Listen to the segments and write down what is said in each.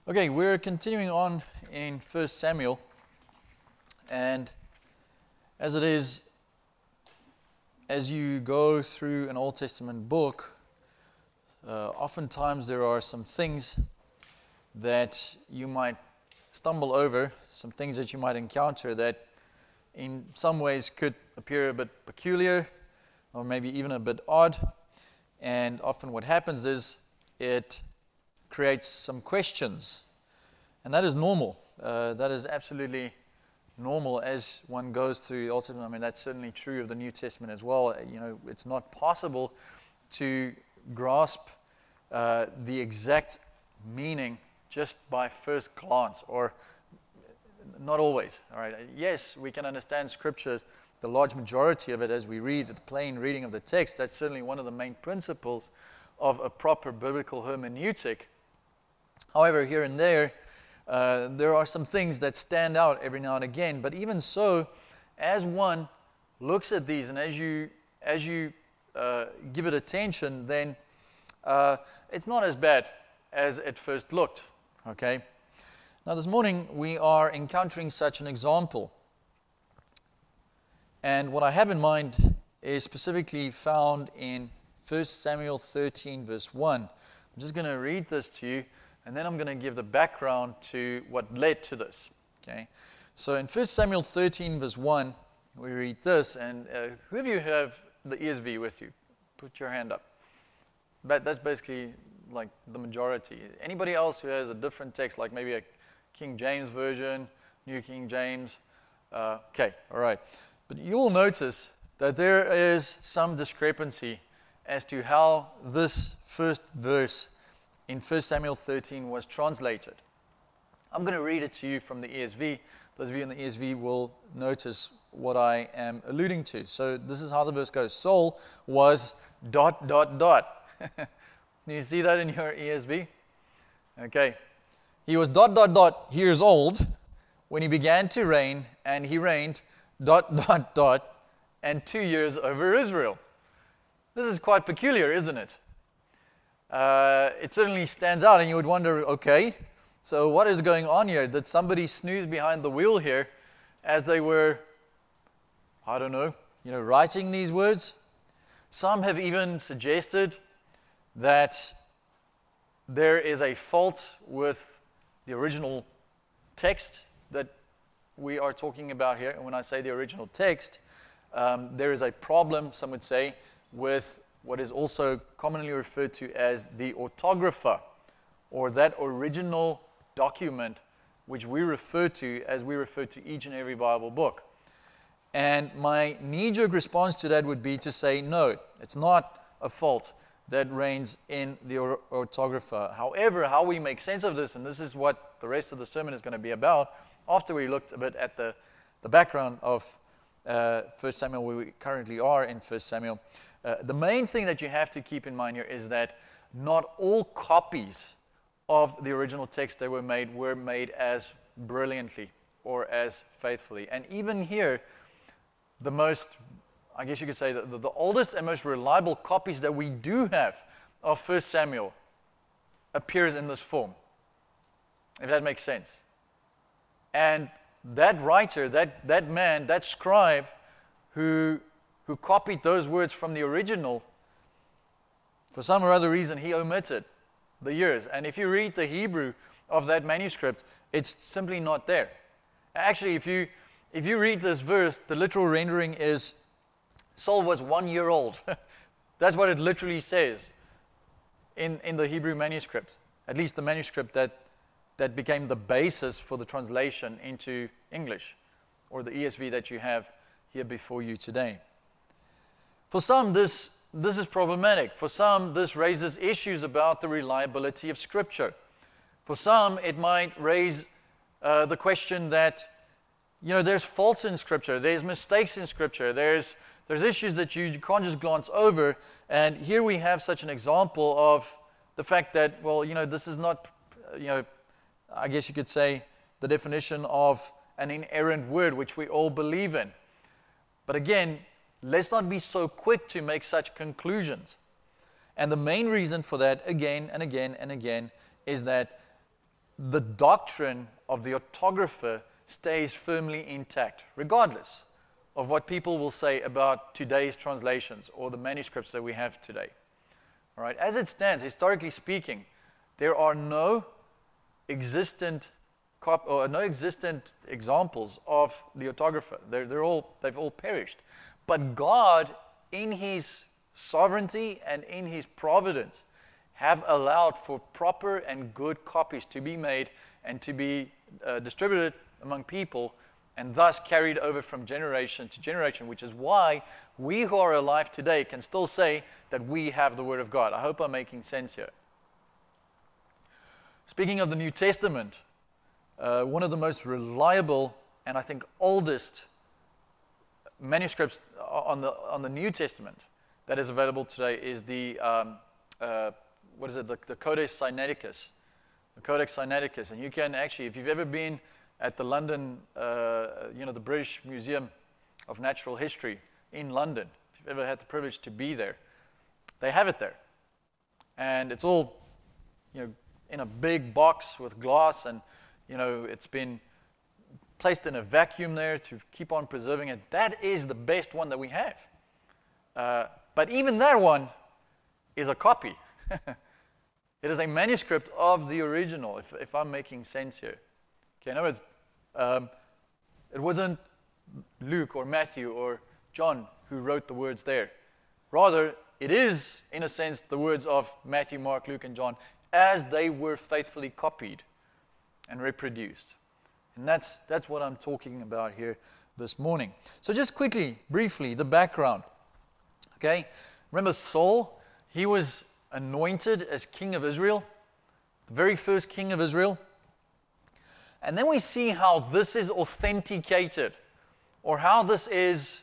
Okay, we're continuing on in 1 Samuel, and as it is, as you go through an Old Testament book, oftentimes there are some things that you might stumble over, some things that you might encounter that in some ways could appear a bit peculiar or maybe even a bit odd. And often what happens is it creates some questions. And that is normal. That is absolutely normal as one goes through the Old Testament. I mean, that's certainly true of the New Testament as well. You know, it's not possible to grasp the exact meaning just by first glance, or not always. All right. Yes, we can understand Scripture, the large majority of it, as we read the plain reading of the text. That's certainly one of the main principles of a proper biblical hermeneutic. However, here and there are some things that stand out every now and again. But even so, as one looks at these and as you give it attention, then it's not as bad as it first looked. Okay. Now, this morning we are encountering such an example, and what I have in mind is specifically found in 1 Samuel 13, verse 1. I'm just going to read this to you, and then I'm going to give the background to what led to this. Okay, so in 1 Samuel 13, verse 1, we read this, and who of you have the ESV with you? Put your hand up. But that's basically like the majority. Anybody else who has a different text, like maybe a King James version, New King James? Okay, all right. But you will notice that there is some discrepancy as to how this first verse in 1 Samuel 13 was translated. I'm going to read it to you from the ESV. Those of you in the ESV will notice what I am alluding to. So this is how the verse goes. Saul was ... Do you see that in your ESV? Okay. He was ... years old when he began to reign, and he reigned ... and 2 years over Israel. This is quite peculiar, isn't it? It certainly stands out, and you would wonder, okay, so what is going on here? Did somebody snooze behind the wheel here as they were, I don't know, writing these words? Some have even suggested that there is a fault with the original text that we are talking about here. And when I say the original text, there is a problem, some would say, with what is also commonly referred to as the autographer, or that original document which we refer to as we refer to each and every Bible book. And my knee-jerk response to that would be to say, no, it's not a fault that reigns in the autographer. However, how we make sense of this, and this is what the rest of the sermon is going to be about, after we looked a bit at the background of 1 Samuel, where we currently are in 1 Samuel, the main thing that you have to keep in mind here is that not all copies of the original text that were made as brilliantly or as faithfully. And even here, the most, I guess you could say, the oldest and most reliable copies that we do have of 1 Samuel appears in this form, if that makes sense. And that writer, that man, that scribe who copied those words from the original, for some or other reason, he omitted the years. And if you read the Hebrew of that manuscript, it's simply not there. Actually, if you read this verse, the literal rendering is Saul was 1 year old. That's what it literally says in the Hebrew manuscript, at least the manuscript that became the basis for the translation into English, or the ESV that you have here before you today. For some, this is problematic. For some, this raises issues about the reliability of Scripture. For some, it might raise the question that, there's faults in Scripture, there's mistakes in Scripture, there's issues that you can't just glance over. And here we have such an example of the fact that, this is not, I guess you could say, the definition of an inerrant word, which we all believe in. But again, let's not be so quick to make such conclusions. And the main reason for that, again and again and again, is that the doctrine of the autographer stays firmly intact, regardless of what people will say about today's translations or the manuscripts that we have today. All right, as it stands, historically speaking, there are no existent examples of the autographer. They've all perished. But God, in His sovereignty and in His providence, have allowed for proper and good copies to be made and to be distributed among people, and thus carried over from generation to generation, which is why we who are alive today can still say that we have the Word of God. I hope I'm making sense here. Speaking of the New Testament, one of the most reliable and I think oldest manuscripts on the New Testament that is available today is the the Codex Sinaiticus. The Codex Sinaiticus. And you can actually, if you've ever been at the London, the British Museum of Natural History in London, if you've ever had the privilege to be there, they have it there. And it's all, in a big box with glass, and, it's been placed in a vacuum there to keep on preserving it. That is the best one that we have. But even that one is a copy. It is a manuscript of the original, if I'm making sense here. Okay, in other words, it wasn't Luke or Matthew or John who wrote the words there. Rather, it is, in a sense, the words of Matthew, Mark, Luke, and John as they were faithfully copied and reproduced. And that's what I'm talking about here this morning. So just quickly, briefly, the background. Okay, remember Saul? He was anointed as king of Israel, the very first king of Israel. And then we see how this is authenticated, or how this is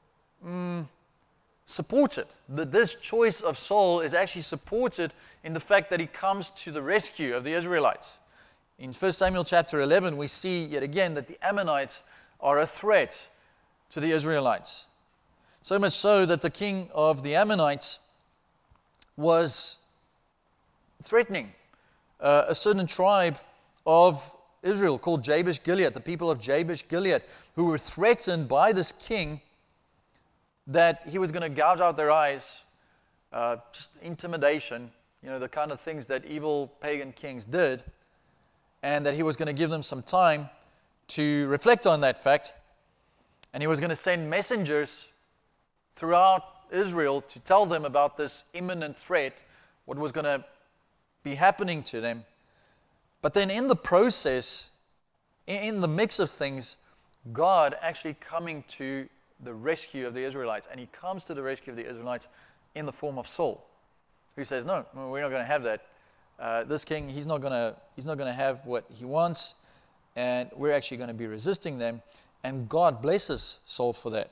supported. That this choice of Saul is actually supported in the fact that he comes to the rescue of the Israelites. In 1 Samuel chapter 11, we see yet again that the Ammonites are a threat to the Israelites. So much so that the king of the Ammonites was threatening a certain tribe of Israel called Jabesh Gilead, the people of Jabesh Gilead, who were threatened by this king that he was going to gouge out their eyes, just intimidation, the kind of things that evil pagan kings did, and that he was going to give them some time to reflect on that fact, and he was going to send messengers throughout Israel to tell them about this imminent threat, what was going to be happening to them. But then in the process, in the mix of things, God actually coming to the rescue of the Israelites. And He comes to the rescue of the Israelites in the form of Saul, who says, no, we're not going to have that. This king, he's not going to have what he wants, and we're actually going to be resisting them. And God blesses Saul for that.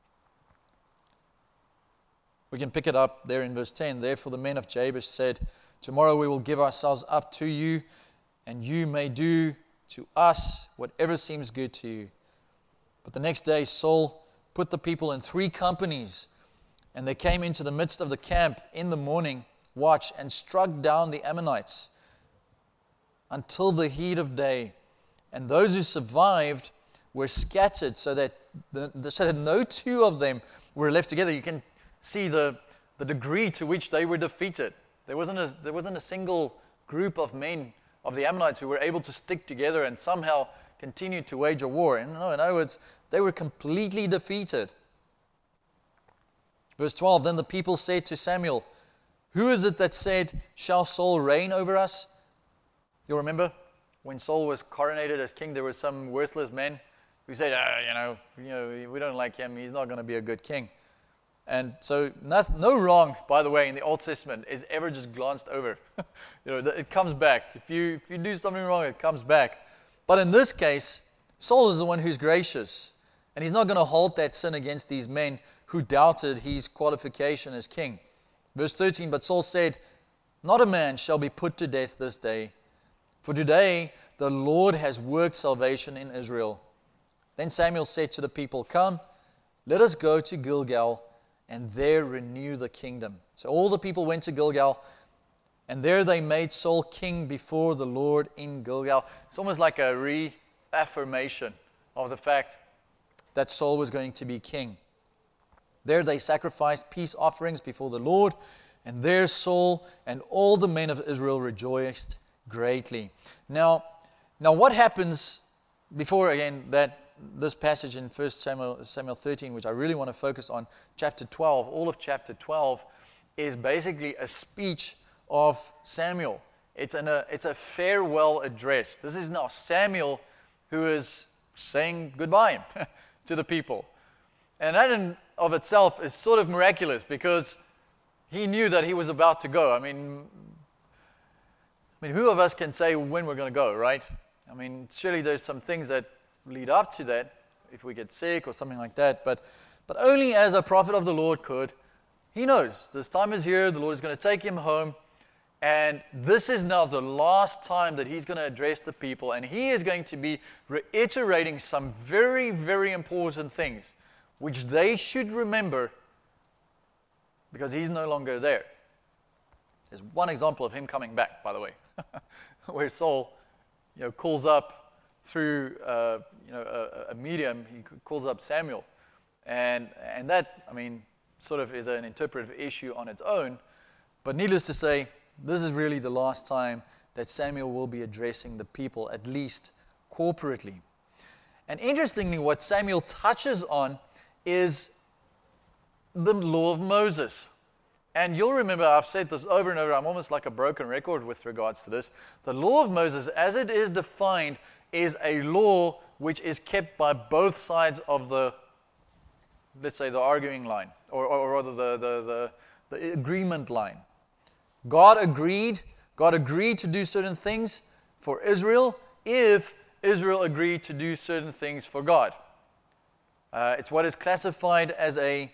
We can pick it up there in verse 10. Therefore the men of Jabesh said, tomorrow we will give ourselves up to you, and you may do to us whatever seems good to you. But the next day Saul put the people in 3 companies, and they came into the midst of the camp in the morning watch and struck down the Ammonites until the heat of day. And those who survived were scattered so that no 2 of them were left together. You can see the degree to which they were defeated. There wasn't a single group of men of the Ammonites who were able to stick together and somehow continue to wage a war. In other words, they were completely defeated. Verse 12, then the people said to Samuel, who is it that said, shall Saul reign over us? You'll remember when Saul was coronated as king, there were some worthless men who said, we don't like him, he's not going to be a good king. And so no wrong, by the way, in the Old Testament is ever just glanced over. It comes back. If you do something wrong, it comes back. But in this case, Saul is the one who's gracious. And he's not going to hold that sin against these men who doubted his qualification as king. Verse 13, but Saul said, not a man shall be put to death this day. For today the Lord has worked salvation in Israel. Then Samuel said to the people, come, let us go to Gilgal, and there renew the kingdom. So all the people went to Gilgal, And there they made Saul king before the Lord in Gilgal. It's almost like a reaffirmation of the fact that Saul was going to be king. There they sacrificed peace offerings before the Lord, and there Saul and all the men of Israel rejoiced greatly. Now what happens before, again, that this passage in 1 Samuel 13, which I really want to focus on, chapter 12, all of chapter 12 is basically a speech of Samuel. It's a farewell address. This is now Samuel who is saying goodbye to the people. And that in of itself is sort of miraculous because he knew that he was about to go. I mean, who of us can say when we're going to go, right? I mean, surely there's some things that lead up to that, if we get sick or something like that, but only as a prophet of the Lord could. He knows this time is here, the Lord is going to take him home, and this is now the last time that he's going to address the people, and he is going to be reiterating some very, very important things, which they should remember because he's no longer there. There's one example of him coming back, by the way, where Saul calls up through a medium, he calls up Samuel. And that, sort of is an interpretive issue on its own. But needless to say, this is really the last time that Samuel will be addressing the people, at least corporately. And interestingly, what Samuel touches on is the law of Moses. And you'll remember, I've said this over and over, I'm almost like a broken record with regards to this. The law of Moses, as it is defined, is a law which is kept by both sides of the, let's say, the arguing line, or rather the agreement line. God agreed to do certain things for Israel if Israel agreed to do certain things for God. It's what is classified as a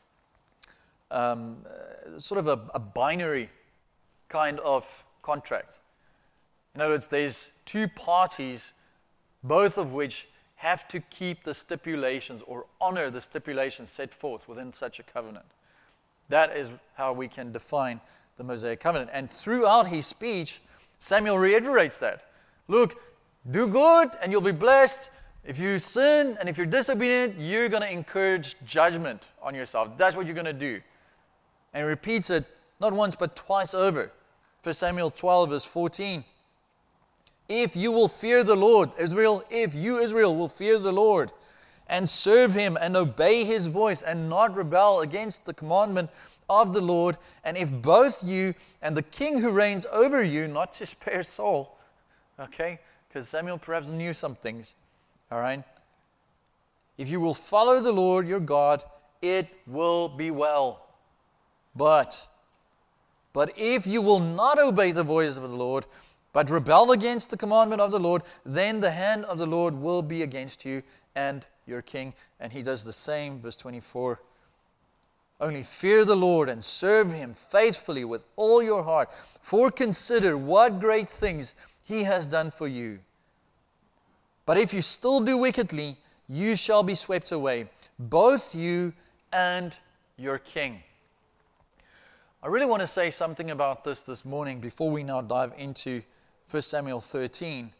sort of a binary kind of contract. In other words, there's two parties, both of which have to keep the stipulations or honor the stipulations set forth within such a covenant. That is how we can define the Mosaic covenant. And throughout his speech, Samuel reiterates that. Look, do good and you'll be blessed. If you sin and if you're disobedient, you're going to incur judgment on yourself. That's what you're going to do. And he repeats it not once but twice over. 1 Samuel 12 verse 14. If you will fear the Lord, Israel, if you, Israel, will fear the Lord and serve him and obey his voice and not rebel against the commandment of the Lord, and if both you and the king who reigns over you, not to spare Saul, okay, because Samuel perhaps knew some things, all right, if you will follow the Lord your God, it will be well. But if you will not obey the voice of the Lord, but rebel against the commandment of the Lord, then the hand of the Lord will be against you and your king. And he does the same, verse 24. Only fear the Lord and serve him faithfully with all your heart, for consider what great things he has done for you. But if you still do wickedly, you shall be swept away, both you and your king. I really want to say something about this morning before we now dive into 1 Samuel 13.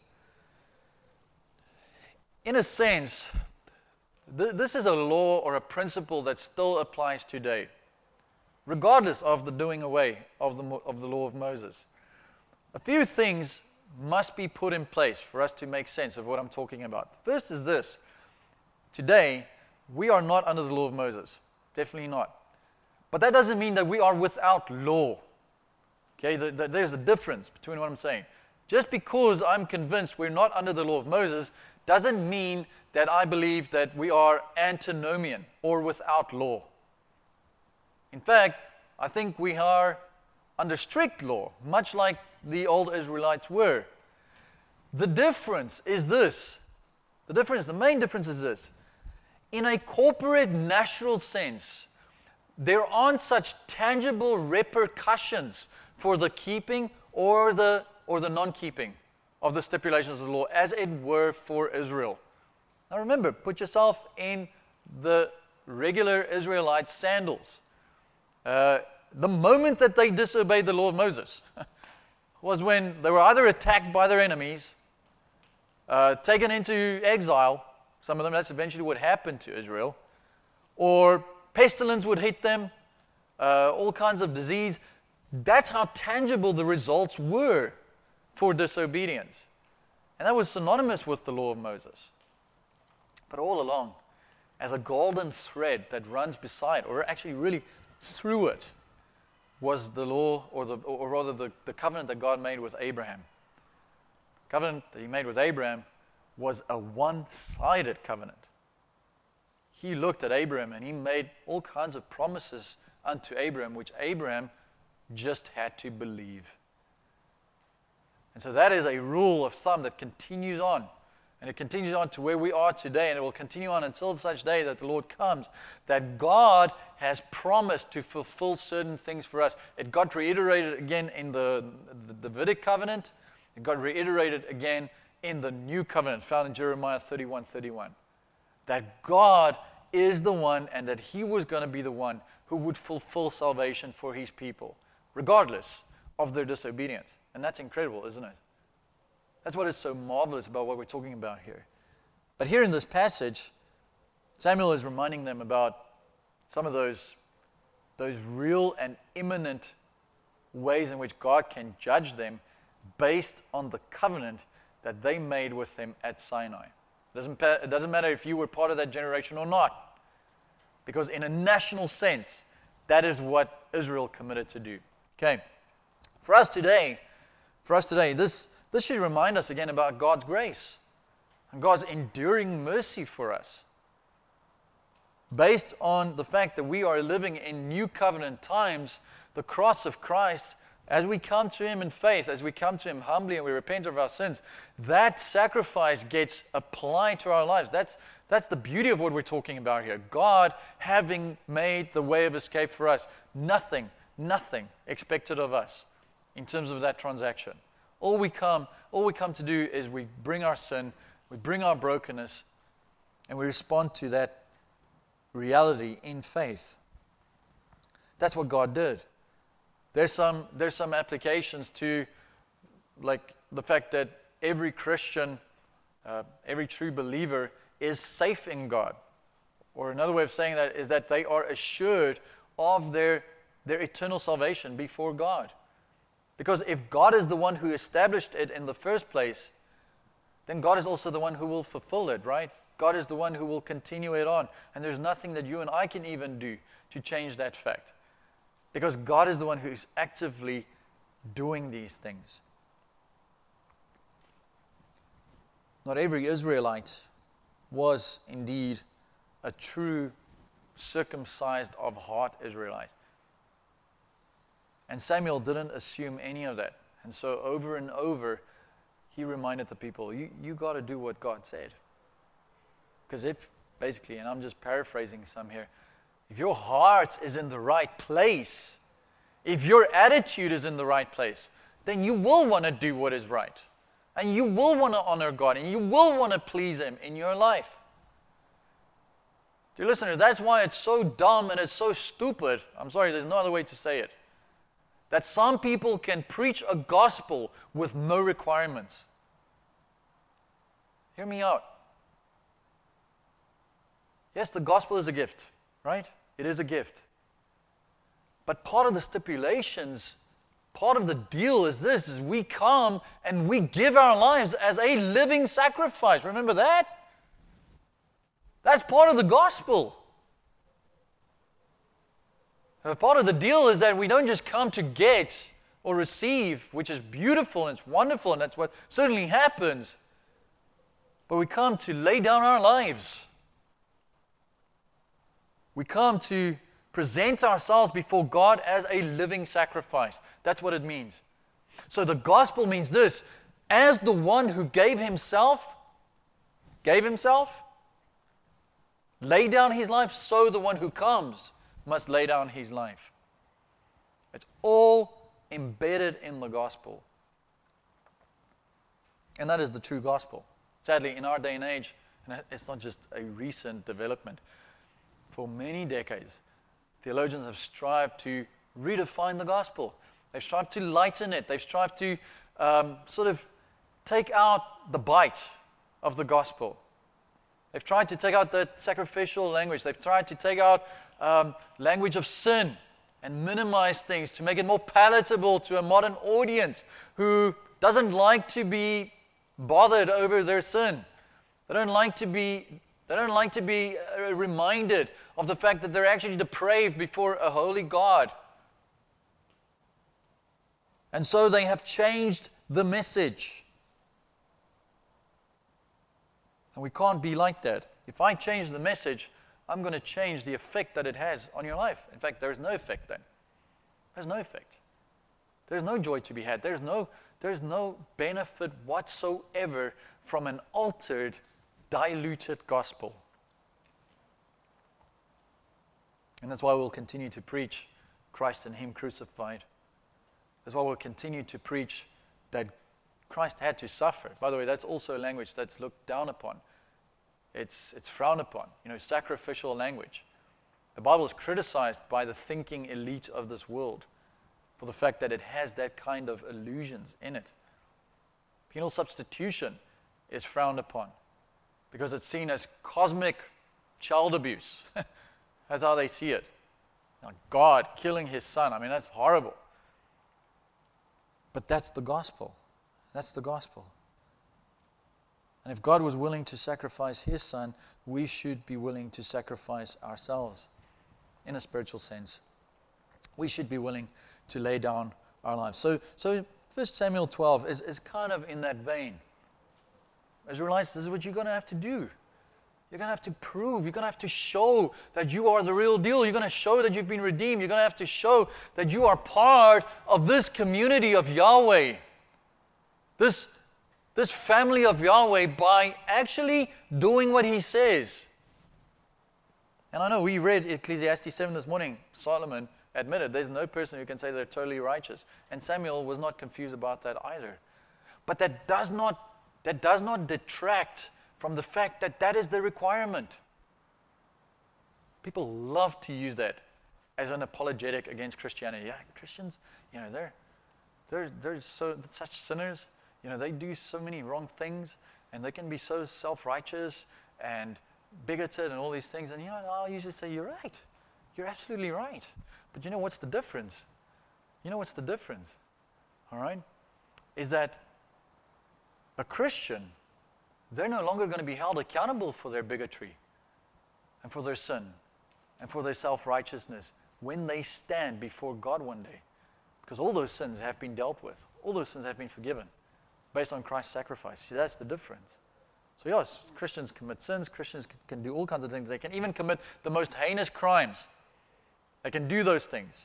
In a sense, this is a law or a principle that still applies today, regardless of the doing away of the law of Moses. A few things must be put in place for us to make sense of what I'm talking about. The first is this. Today, we are not under the law of Moses. Definitely not. But that doesn't mean that we are without law. Okay, there's a difference between what I'm saying. Just because I'm convinced we're not under the law of Moses doesn't mean that I believe that we are antinomian or without law. In fact, I think we are under strict law, much like the old Israelites were. The difference is this. The main difference is this. In a corporate natural sense, there aren't such tangible repercussions for the keeping or the non-keeping of the stipulations of the law as it were for Israel. Now remember, put yourself in the regular Israelite sandals. The moment that they disobeyed the law of Moses, was when they were either attacked by their enemies, taken into exile. Some of them, that's eventually what happened to Israel. Or pestilence would hit them, all kinds of disease. That's how tangible the results were for disobedience. And that was synonymous with the law of Moses. But all along, as a golden thread that runs beside, or actually really through it, was the law, or rather the covenant that God made with Abraham. The covenant that he made with Abraham was a one-sided covenant. He looked at Abraham and he made all kinds of promises unto Abraham, which Abraham just had to believe. And so that is a rule of thumb that continues on. And it continues on to where we are today, and it will continue on until such day that the Lord comes, that God has promised to fulfill certain things for us. It got reiterated again in the Davidic covenant. It got reiterated again in the new covenant found in Jeremiah 31:31. That God is the one, and that he was going to be the one who would fulfill salvation for his people, regardless of their disobedience. And that's incredible, isn't it? That's what is so marvelous about what we're talking about here. But here in this passage, Samuel is reminding them about some of those real and imminent ways in which God can judge them based on the covenant that they made with him at Sinai. It doesn't matter if you were part of that generation or not, because in a national sense, that is what Israel committed to do. Okay, for us today, this should remind us again about God's grace and God's enduring mercy for us. Based on the fact that we are living in new covenant times, the cross of Christ, as we come to him in faith, as we come to him humbly and we repent of our sins, that sacrifice gets applied to our lives. That's the beauty of what we're talking about here. God having made the way of escape for us. Nothing expected of us in terms of that transaction. All we come to do is we bring our sin, we bring our brokenness, and we respond to that reality in faith. That's what God did. There's some applications to, like the fact that every Christian, every true believer is safe in God. Or another way of saying that is that they are assured of their eternal salvation before God. Because if God is the one who established it in the first place, then God is also the one who will fulfill it, right? God is the one who will continue it on. And there's nothing that you and I can even do to change that fact. Because God is the one who's actively doing these things. Not every Israelite was indeed a true circumcised of heart Israelite. And Samuel didn't assume any of that. And so over and over, he reminded the people, you got to do what God said. Because if, basically, and I'm just paraphrasing some here, if your heart is in the right place, if your attitude is in the right place, then you will want to do what is right. And you will want to honor God, and you will want to please him in your life. Dear listeners, that's why it's so dumb and it's so stupid. I'm sorry, there's no other way to say it. That some people can preach a gospel with no requirements. Hear me out. Yes, the gospel is a gift, right? It is a gift. But part of the stipulations, part of the deal is this, is we come and we give our lives as a living sacrifice. Remember that? That's part of the gospel. Part of the deal is that we don't just come to get or receive, which is beautiful and it's wonderful, and that's what certainly happens. But we come to lay down our lives. We come to present ourselves before God as a living sacrifice. That's what it means. So the gospel means this: as the one who gave himself, laid down his life, so the one who comes must lay down his life. It's all embedded in the gospel. And that is the true gospel. Sadly, in our day and age, and it's not just a recent development, for many decades, theologians have strived to redefine the gospel. They've strived to lighten it. They've strived to sort of take out the bite of the gospel. They've tried to take out the sacrificial language. They've tried to take out language of sin and minimize things to make it more palatable to a modern audience who doesn't like to be bothered over their sin. They don't like to be reminded of the fact that they're actually depraved before a holy God. And so they have changed the message. And we can't be like that. If I change the message, I'm going to change the effect that it has on your life. In fact, there's no effect then. There's no effect. There's no joy to be had. There's no benefit whatsoever from an altered, diluted gospel. And that's why we'll continue to preach Christ and Him crucified. That's why we'll continue to preach that Christ had to suffer. By the way, that's also a language that's looked down upon. It's frowned upon, sacrificial language. The Bible is criticized by the thinking elite of this world for the fact that it has that kind of allusions in it. Penal substitution is frowned upon because it's seen as cosmic child abuse. That's how they see it. Now, God killing His Son, that's horrible. But that's the gospel. That's the gospel. And if God was willing to sacrifice His Son, we should be willing to sacrifice ourselves in a spiritual sense. We should be willing to lay down our lives. So 1 Samuel 12 is kind of in that vein. Israelites, this is what you're going to have to do. You're going to have to prove, you're going to have to show that you are the real deal. You're going to show that you've been redeemed. You're going to have to show that you are part of this community of Yahweh. This family of Yahweh by actually doing what He says. And I know we read Ecclesiastes 7 this morning. Solomon admitted there's no person who can say they're totally righteous. And Samuel was not confused about that either. But that does not detract from the fact that that is the requirement. People love to use that as an apologetic against Christianity. Yeah, Christians, they're such sinners. They do so many wrong things, and they can be so self-righteous and bigoted and all these things. And I'll usually say, you're right. You're absolutely right. But what's the difference? What's the difference? All right? Is that a Christian, they're no longer going to be held accountable for their bigotry and for their sin and for their self-righteousness when they stand before God one day. Because all those sins have been dealt with. All those sins have been forgiven based on Christ's sacrifice. See, that's the difference. So yes, Christians commit sins. Christians can do all kinds of things. They can even commit the most heinous crimes. They can do those things.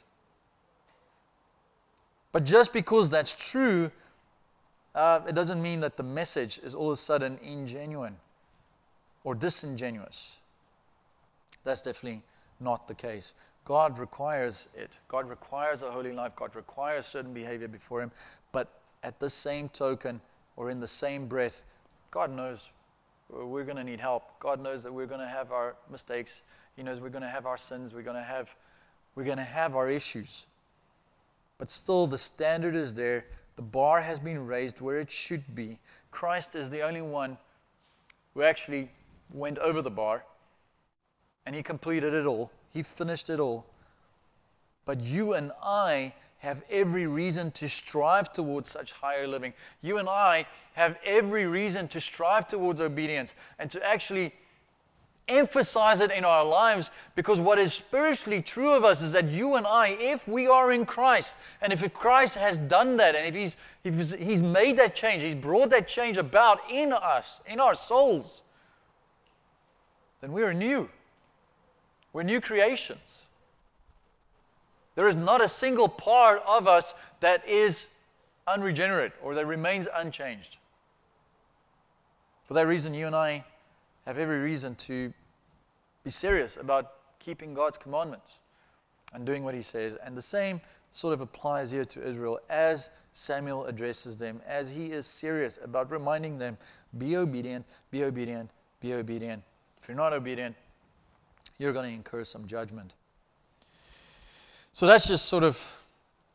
But just because that's true, it doesn't mean that the message is all of a sudden ingenuine or disingenuous. That's definitely not the case. God requires it. God requires a holy life. God requires certain behavior before Him. But at the same token, or in the same breath, God knows we're going to need help. God knows that we're going to have our mistakes. He knows we're going to have our sins. We're going to have our issues. But still, the standard is there. The bar has been raised where it should be. Christ is the only one who actually went over the bar, and He completed it all. He finished it all. But you and I have every reason to strive towards such higher living. You and I have every reason to strive towards obedience and to actually emphasize it in our lives, because what is spiritually true of us is that you and I, if we are in Christ, and if Christ has done that, and if He's made that change, He's brought that change about in us, in our souls, then we are new. We're new creations. There is not a single part of us that is unregenerate or that remains unchanged. For that reason, you and I have every reason to be serious about keeping God's commandments and doing what He says. And the same sort of applies here to Israel as Samuel addresses them, as he is serious about reminding them, be obedient, be obedient, be obedient. If you're not obedient, you're going to incur some judgment. So that's just sort of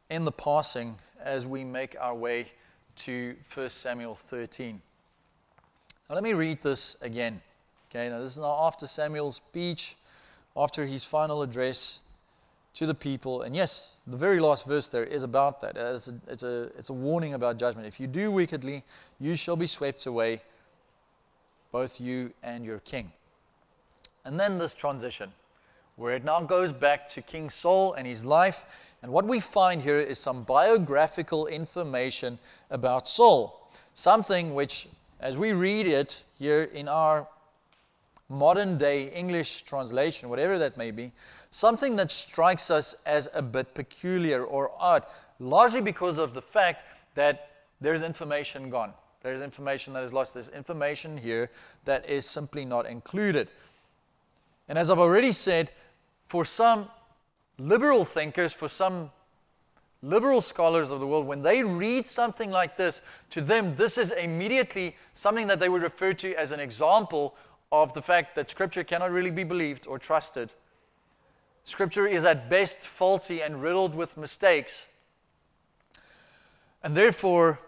in the passing as we make our way to 1 Samuel 13. Now let me read this again. Okay, now this is now after Samuel's speech, after his final address to the people. And yes, the very last verse there is about that. It's a warning about judgment. If you do wickedly, you shall be swept away, both you and your king. And then this transition, where it now goes back to King Saul and his life. And what we find here is some biographical information about Saul. Something which, as we read it here in our modern day English translation, whatever that may be, something that strikes us as a bit peculiar or odd, largely because of the fact that there's information gone. There's information that is lost. There's information here that is simply not included. And as I've already said, for some liberal thinkers, for some liberal scholars of the world, when they read something like this, to them, this is immediately something that they would refer to as an example of the fact that Scripture cannot really be believed or trusted. Scripture is at best faulty and riddled with mistakes. And therefore,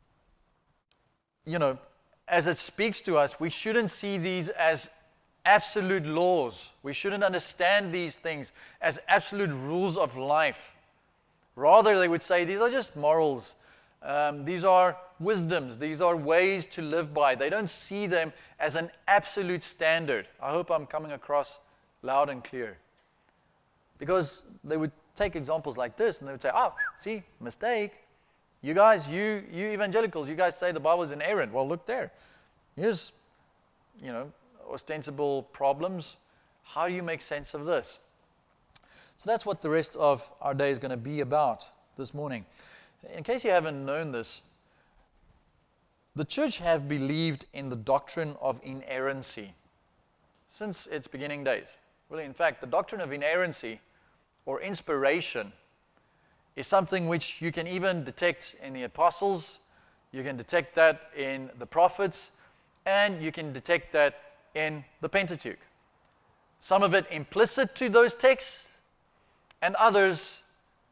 as it speaks to us, we shouldn't see these as absolute laws. We shouldn't understand these things as absolute rules of life. Rather, they would say these are just morals. These are wisdoms. These are ways to live by. They don't see them as an absolute standard. I hope I'm coming across loud and clear. Because they would take examples like this and they would say, see, mistake. You guys, you evangelicals, you guys say the Bible is inerrant. Well, look there. Here's, ostensible problems. How do you make sense of this? So that's what the rest of our day is going to be about this morning. In case you haven't known this, the church have believed in the doctrine of inerrancy since its beginning days. Really, in fact, the doctrine of inerrancy or inspiration is something which you can even detect in the apostles, you can detect that in the prophets, and you can detect that in the Pentateuch. Some of it implicit to those texts, and others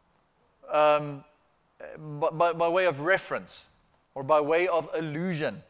by way of reference or by way of allusion.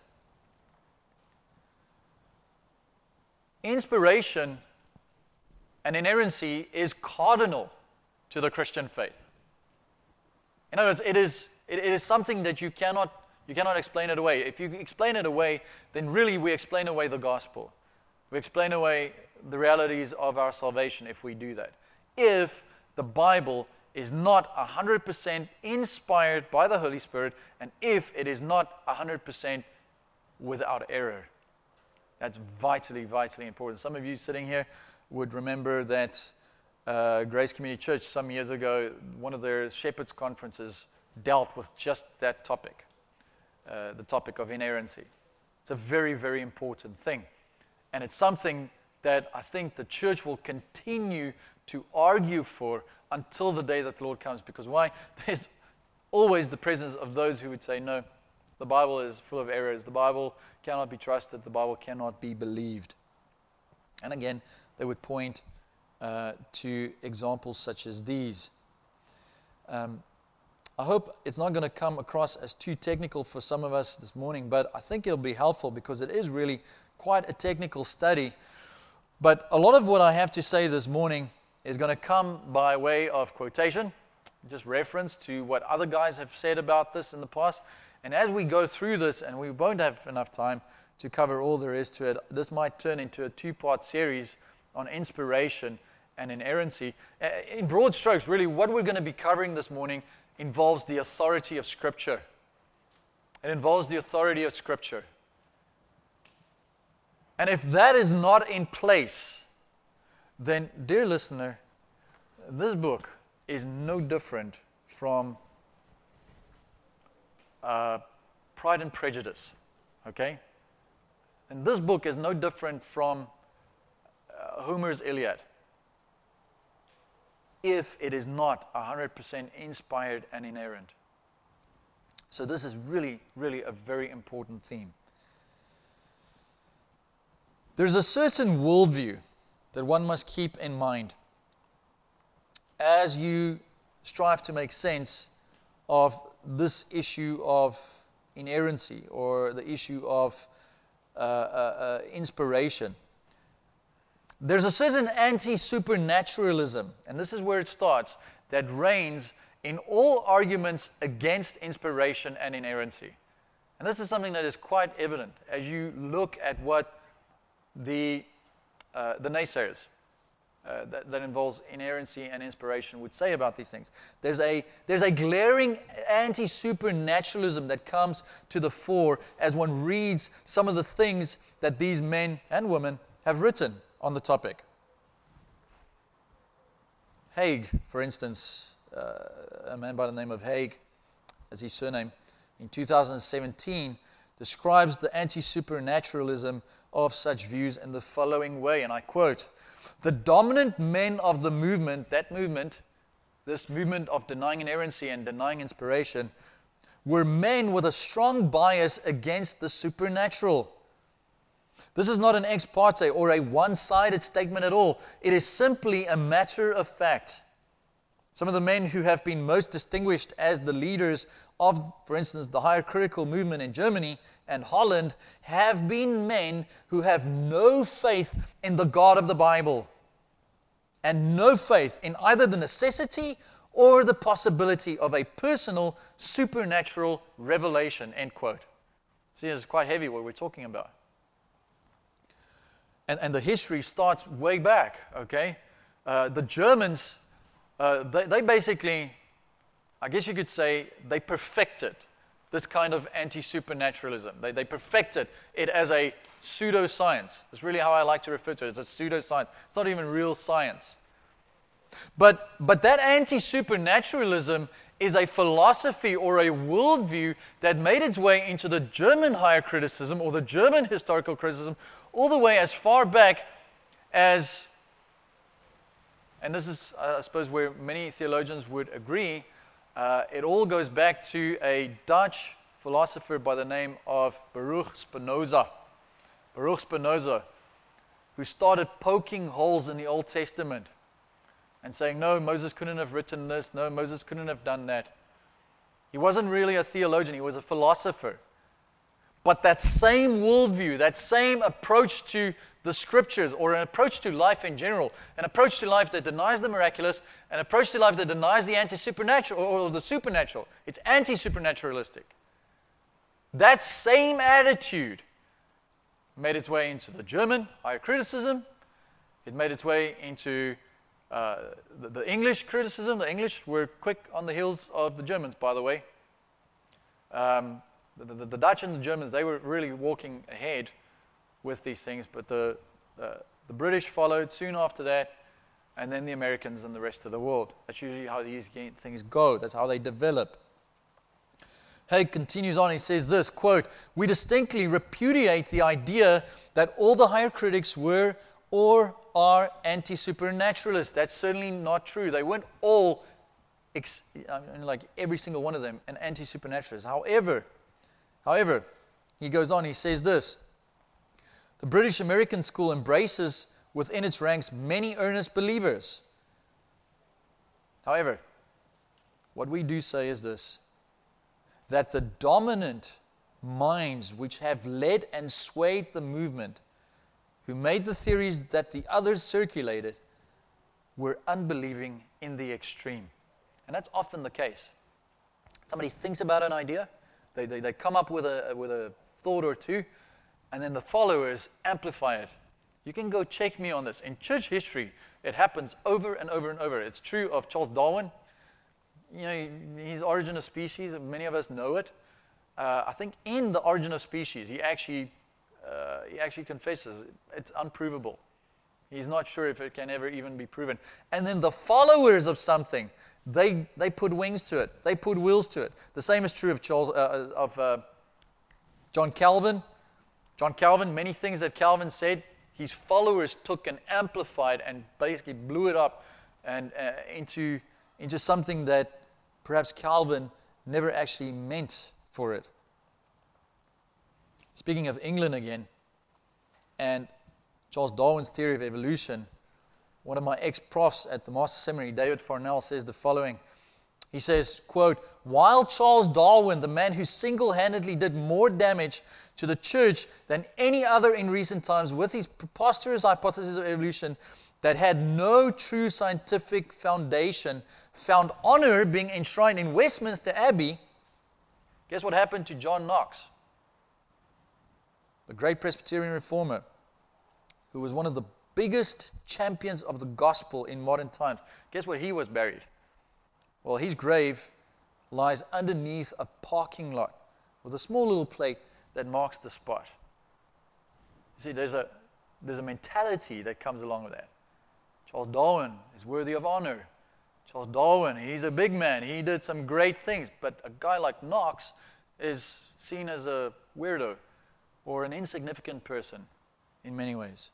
Inspiration and inerrancy is cardinal to the Christian faith. In other words, it is something that you cannot explain it away. If you explain it away, then really we explain away the gospel. We explain away the realities of our salvation if we do that. If the Bible is not 100% inspired by the Holy Spirit, and if it is not 100% without error. That's vitally, vitally important. Some of you sitting here would remember that Grace Community Church some years ago, one of their Shepherds Conferences dealt with just that topic, the topic of inerrancy. It's a very, very important thing. And it's something that I think the church will continue to argue for until the day that the Lord comes. Because why? There's always the presence of those who would say, no, the Bible is full of errors. The Bible cannot be trusted. The Bible cannot be believed. And again, they would point to examples such as these. I hope it's not going to come across as too technical for some of us this morning, but I think it'll be helpful because it is really quite a technical study. But a lot of what I have to say this morning is going to come by way of quotation, just reference to what other guys have said about this in the past. And as we go through this, and we won't have enough time to cover all there is to it, this might turn into a two-part series on inspiration and inerrancy. In broad strokes, really, what we're going to be covering this morning involves the authority of Scripture. It involves the authority of Scripture. And if that is not in place, then, dear listener, this book is no different from Pride and Prejudice, okay? And this book is no different from Homer's Iliad, if it is not 100% inspired and inerrant. So this is really, really a very important theme. There's a certain worldview that one must keep in mind as you strive to make sense of this issue of inerrancy or the issue of inspiration. There's a certain anti-supernaturalism, and this is where it starts, that reigns in all arguments against inspiration and inerrancy. And this is something that is quite evident as you look at what the naysayers that involves inerrancy and inspiration would say about these things. There's a glaring anti-supernaturalism that comes to the fore as one reads some of the things that these men and women have written on the topic. Haig, for instance, a man by the name of Haig, as his surname, in 2017 describes the anti-supernaturalism of such views in the following way, and I quote, "The dominant men of the movement, this movement of denying inerrancy and denying inspiration, were men with a strong bias against the supernatural. This is not an ex parte or a one-sided statement at all. It is simply a matter of fact. Some of the men who have been most distinguished as the leaders of, for instance, the higher critical movement in Germany and Holland have been men who have no faith in the God of the Bible and no faith in either the necessity or the possibility of a personal supernatural revelation," end quote. See, it's quite heavy what we're talking about. And the history starts way back, okay? The Germans, they basically, I guess you could say, they perfected this kind of anti-supernaturalism. They perfected it as a pseudoscience. That's really how I like to refer to it, as a pseudoscience. It's not even real science. But that anti-supernaturalism is a philosophy or a worldview that made its way into the German higher criticism or the German historical criticism all the way as far back as, and this is, I suppose, where many theologians would agree, it all goes back to a Dutch philosopher by the name of Baruch Spinoza. Baruch Spinoza, who started poking holes in the Old Testament and saying, no, Moses couldn't have written this, no, Moses couldn't have done that. He wasn't really a theologian, he was a philosopher. But that same worldview, that same approach to the scriptures, or an approach to life in general, an approach to life that denies the miraculous, an approach to life that denies the anti-supernatural or the supernatural, it's anti-supernaturalistic. That same attitude made its way into the German higher criticism. It made its way into the English criticism. The English were quick on the heels of the Germans, by the way. The Dutch and the Germans, they were really walking ahead with these things, but the British followed soon after that, and then the Americans and the rest of the world. That's usually how these things go. That's how they develop. Haig continues on, he says this, quote, "We distinctly repudiate the idea that all the higher critics were or are anti-supernaturalists. That's certainly not true. They weren't all, like every single one of them, an anti-supernaturalist. However, he goes on, he says this, the British American school embraces within its ranks many earnest believers. However, what we do say is this, that the dominant minds which have led and swayed the movement, who made the theories that the others circulated, were unbelieving in the extreme." And that's often the case. Somebody thinks about an idea, they come up with a thought or two, and then the followers amplify it. You can go check me on this. In church history, it happens over and over and over. It's true of Charles Darwin. You know, his Origin of Species, many of us know it. I think in the Origin of Species, he actually confesses it's unprovable. He's not sure if it can ever even be proven. And then the followers of something, they put wings to it. They put wheels to it. The same is true of John Calvin. John Calvin, many things that Calvin said, his followers took and amplified and basically blew it up and into something that perhaps Calvin never actually meant for it. Speaking of England again, and Charles Darwin's theory of evolution, one of my ex-profs at the Master Seminary, David Farnell, says the following. He says, quote, while Charles Darwin, the man who single-handedly did more damage to the church than any other in recent times with his preposterous hypothesis of evolution that had no true scientific foundation, found honor being enshrined in Westminster Abbey, guess what happened to John Knox, the great Presbyterian reformer, who was one of the biggest champions of the gospel in modern times? Guess where he was buried? Well, his grave lies underneath a parking lot with a small little plate that marks the spot. You see, there's a mentality that comes along with that. Charles Darwin is worthy of honor. Charles Darwin, he's a big man. He did some great things. But a guy like Knox is seen as a weirdo or an insignificant person in many ways.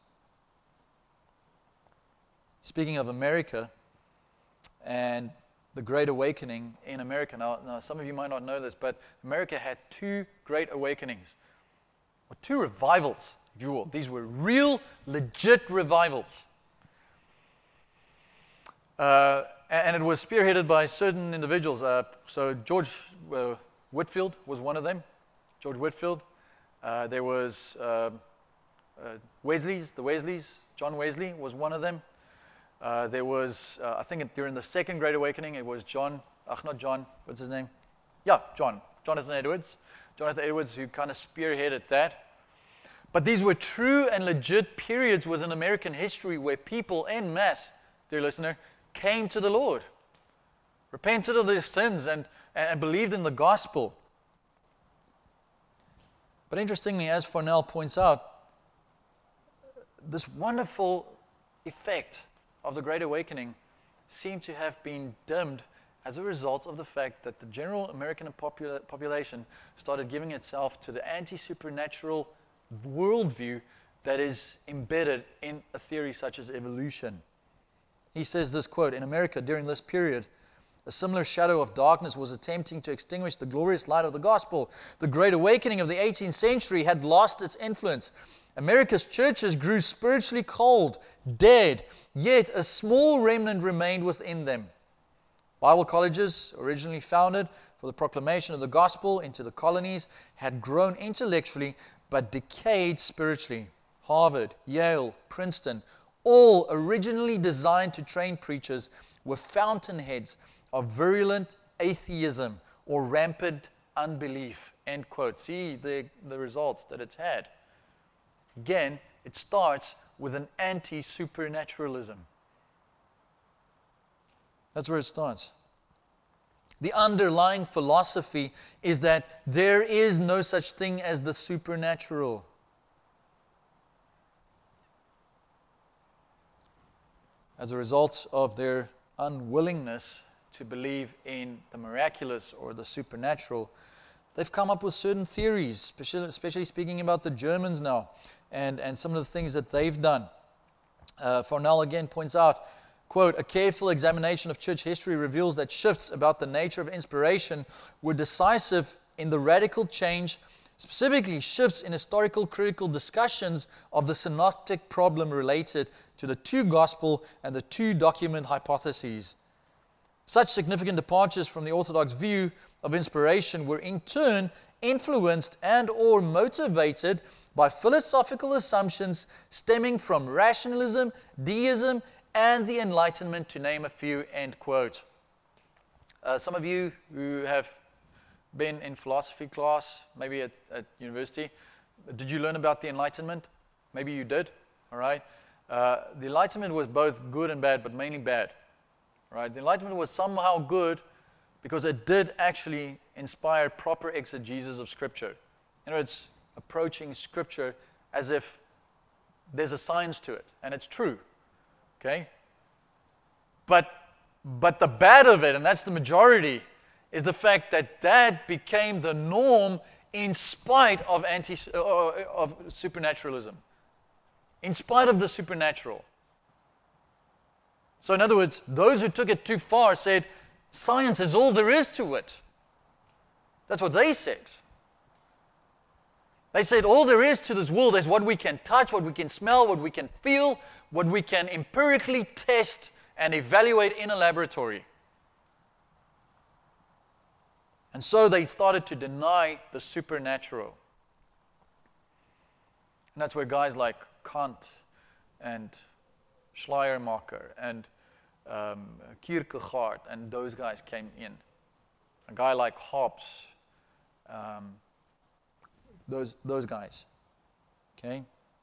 Speaking of America and the Great Awakening in America. Now, some of you might not know this, but America had two Great Awakenings, or two revivals, if you will. These were real, legit revivals. And it was spearheaded by certain individuals. So George Whitefield was one of them. George Whitefield. There was the Wesleys. John Wesley was one of them. There was, I think during the Second Great Awakening, it was Jonathan Edwards. Jonathan Edwards, who kind of spearheaded that. But these were true and legit periods within American history where people en masse, dear listener, came to the Lord, repented of their sins, and believed in the gospel. But interestingly, as Farnell points out, this wonderful effect of the Great Awakening seemed to have been dimmed as a result of the fact that the general American population started giving itself to the anti-supernatural worldview that is embedded in a theory such as evolution. He says this, quote, in America during this period, a similar shadow of darkness was attempting to extinguish the glorious light of the gospel. The Great Awakening of the 18th century had lost its influence. America's churches grew spiritually cold, dead, yet a small remnant remained within them. Bible colleges, originally founded for the proclamation of the gospel into the colonies, had grown intellectually but decayed spiritually. Harvard, Yale, Princeton, all originally designed to train preachers, were fountainheads of virulent atheism or rampant unbelief. End quote. See the results that it's had. Again, it starts with an anti-supernaturalism. That's where it starts. The underlying philosophy is that there is no such thing as the supernatural. As a result of their unwillingness to believe in the miraculous or the supernatural, they've come up with certain theories, especially speaking about the Germans now, and some of the things that they've done. Farnell again points out, quote, a careful examination of church history reveals that shifts about the nature of inspiration were decisive in the radical change, specifically shifts in historical critical discussions of the synoptic problem related to the two gospel and the two document hypotheses. Such significant departures from the orthodox view of inspiration were in turn influenced and or motivated by philosophical assumptions stemming from rationalism, deism, and the Enlightenment, to name a few, end quote. Some of you who have been in philosophy class, maybe at university, did you learn about the Enlightenment? Maybe you did, all right? The Enlightenment was both good and bad, but mainly bad. Right? The Enlightenment was somehow good because it did actually inspire proper exegesis of Scripture. In other words, approaching Scripture as if there's a science to it, and it's true. Okay? But the bad of it, and that's the majority, is the fact that that became the norm in spite of supernaturalism, in spite of the supernatural. So in other words, those who took it too far said, science is all there is to it. That's what they said. They said all there is to this world is what we can touch, what we can smell, what we can feel, what we can empirically test and evaluate in a laboratory. And so they started to deny the supernatural. And that's where guys like Kant and Schleiermacher and Kierkegaard and those guys came in. A guy like Hobbes, those guys. Okay?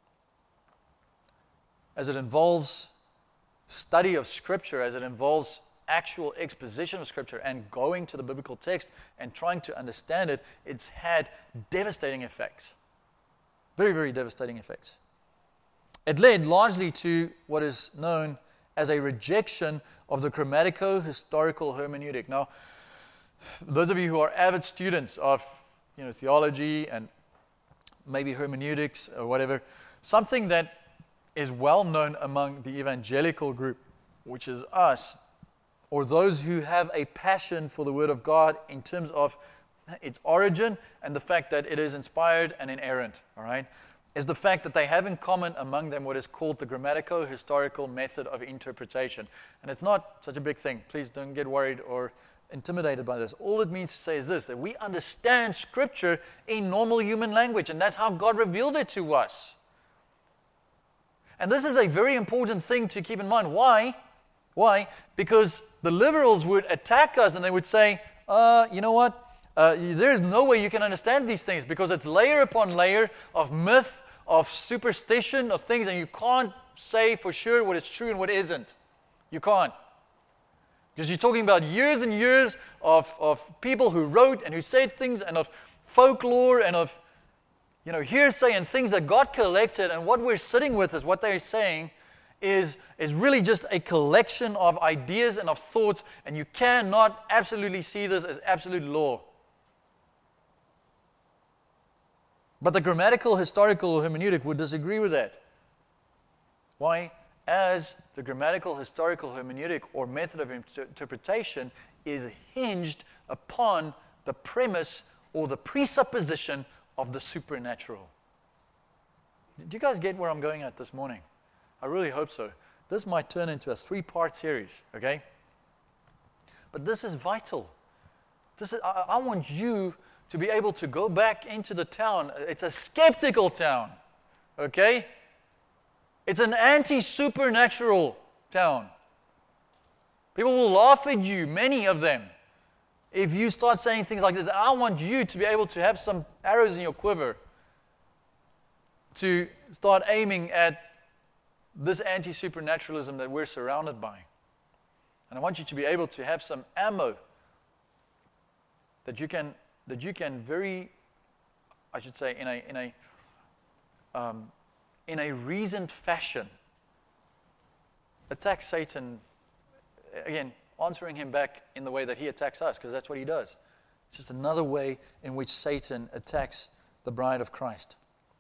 As it involves study of Scripture, as it involves actual exposition of Scripture and going to the biblical text and trying to understand it, it's had devastating effects. Very, very devastating effects. It led largely to what is known as a rejection of the grammatico-historical hermeneutic. Now, those of you who are avid students of theology and maybe hermeneutics or whatever, something that is well known among the evangelical group, which is us, or those who have a passion for the Word of God in terms of its origin and the fact that it is inspired and inerrant, all right, is the fact that they have in common among them what is called the grammatico-historical method of interpretation. And it's not such a big thing. Please don't get worried or intimidated by this. All it means to say is this, that we understand Scripture in normal human language, and that's how God revealed it to us. And this is a very important thing to keep in mind. Why? Why? Because the liberals would attack us and they would say, you know what? There is no way you can understand these things because it's layer upon layer of myth, of superstition, of things, and you can't say for sure what is true and what isn't. You can't. Because you're talking about years and years of people who wrote and who said things, and of folklore and of hearsay and things that God collected, and what we're sitting with is what they're saying is really just a collection of ideas and of thoughts, and you cannot absolutely see this as absolute law. But the grammatical historical hermeneutic would disagree with that. Why? As the grammatical historical hermeneutic or method of interpretation is hinged upon the premise or the presupposition of the supernatural. Do you guys get where I'm going at this morning? I really hope so. This might turn into a 3-part series, okay? But this is vital. I want you to be able to go back into the town. It's a skeptical town, okay? It's an anti-supernatural town. People will laugh at you, many of them, if you start saying things like this. I want you to be able to have some arrows in your quiver to start aiming at this anti-supernaturalism that we're surrounded by. And I want you to be able to have some ammo that you can very, I should say, in a reasoned fashion, attack Satan, again, answering him back in the way that he attacks us, because that's what he does. It's just another way in which Satan attacks the bride of Christ.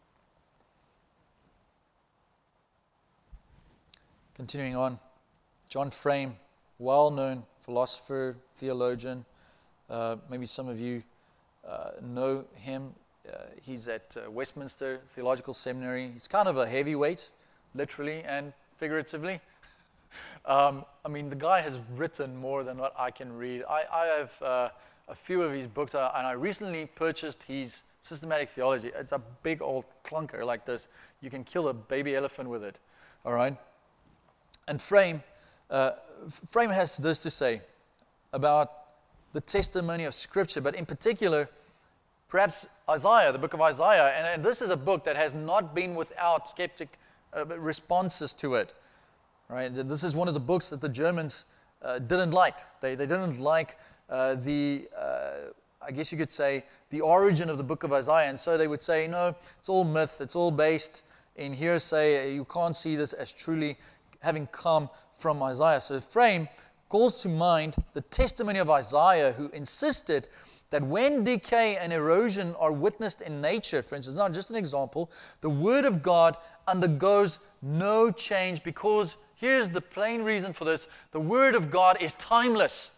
Continuing on, John Frame, well-known philosopher, theologian. Maybe some of you know him. He's at Westminster Theological Seminary. He's kind of a heavyweight, literally and figuratively. The guy has written more than what I can read. I have a few of his books, and I recently purchased his Systematic Theology. It's a big old clunker like this. You can kill a baby elephant with it, all right? And Frame has this to say about the testimony of Scripture, but in particular, perhaps Isaiah, the book of Isaiah. And this is a book that has not been without skeptic responses to it. Right? This is one of the books that the Germans didn't like. They didn't like I guess you could say, the origin of the book of Isaiah. And so they would say, no, it's all myth. It's all based in hearsay. You can't see this as truly having come from Isaiah. So Frame calls to mind the testimony of Isaiah, who insisted that when decay and erosion are witnessed in nature, for instance, not just an example, the Word of God undergoes no change, because here's the plain reason for this: the Word of God is timeless.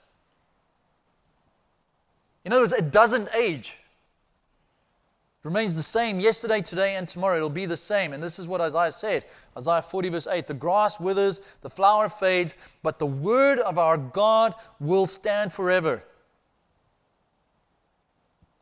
In other words, it doesn't age. It remains the same yesterday, today, and tomorrow. It'll be the same. And this is what Isaiah said. Isaiah 40 verse 8, the grass withers, the flower fades, but the word of our God will stand forever.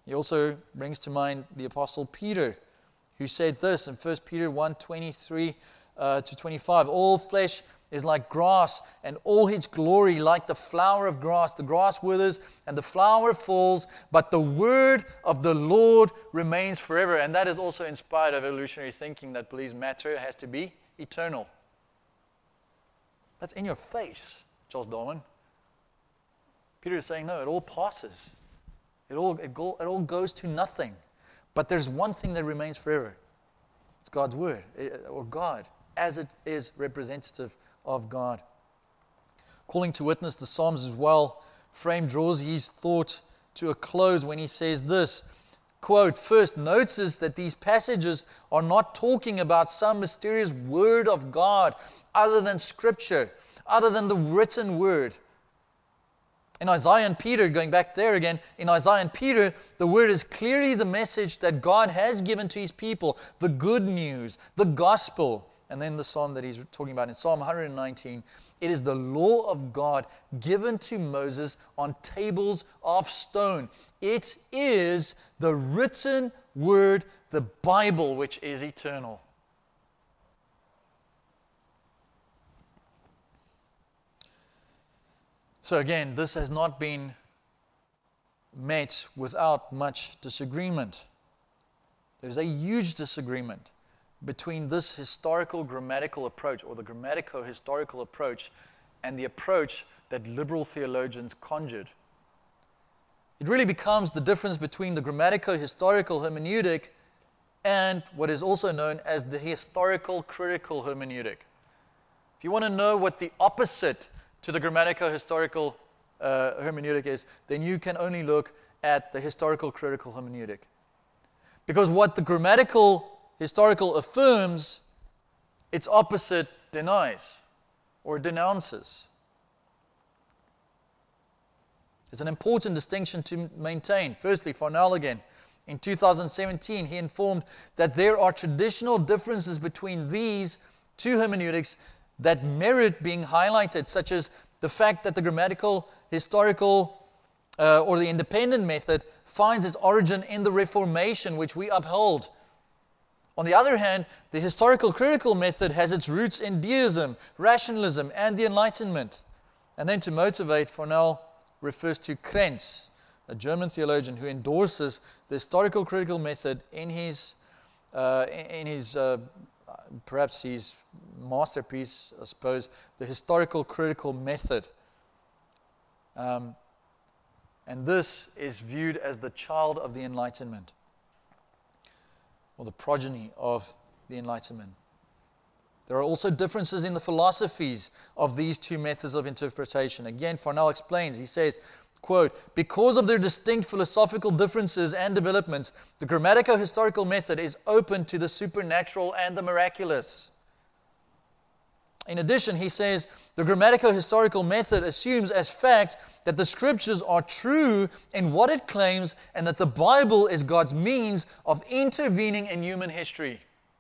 He also brings to mind the Apostle Peter, who said this in 1 Peter 1:23 to 25. All flesh is like grass, and all its glory like the flower of grass. The grass withers and the flower falls, but the word of the Lord remains forever. And that is also inspired of evolutionary thinking that believes matter has to be eternal. That's in your face, Charles Darwin. Peter is saying, no, it all passes. It all goes to nothing. But there's one thing that remains forever. It's God's word, or God, as it is representative of God. Calling to witness the Psalms as well, Frame draws his thought to a close when he says this, quote, first, notice that these passages are not talking about some mysterious word of God other than Scripture, other than the written word. In Isaiah and Peter, going back there again, in Isaiah and Peter, the word is clearly the message that God has given to His people, the good news, the gospel. And then the psalm that he's talking about in Psalm 119, it is the law of God given to Moses on tables of stone. It is the written word, the Bible, which is eternal. So again, this has not been met without much disagreement. There's a huge disagreement between this historical grammatical approach, or the grammatico-historical approach, and the approach that liberal theologians conjured. It really becomes the difference between the grammatico-historical hermeneutic and what is also known as the historical critical hermeneutic. If you want to know what the opposite to the grammatico-historical hermeneutic is, then you can only look at the historical critical hermeneutic. Because what the grammatical historical affirms, its opposite denies or denounces. It's an important distinction to maintain. Firstly, Farnell again, in 2017, he informed that there are traditional differences between these two hermeneutics that merit being highlighted, such as the fact that the grammatical, historical, or the independent method finds its origin in the Reformation, which we uphold. On the other hand, the historical critical method has its roots in deism, rationalism, and the Enlightenment. And then to motivate, Farnell refers to Krenz, a German theologian who endorses the historical critical method in his perhaps his masterpiece, I suppose, the historical critical method. And this is viewed as the child of the Enlightenment, or the progeny of the Enlightenment. There are also differences in the philosophies of these two methods of interpretation. Again, Farnell explains, he says, quote, because of their distinct philosophical differences and developments, the grammatico-historical method is open to the supernatural and the miraculous. In addition, he says, the grammatico-historical method assumes as fact that the Scriptures are true in what it claims and that the Bible is God's means of intervening in human history.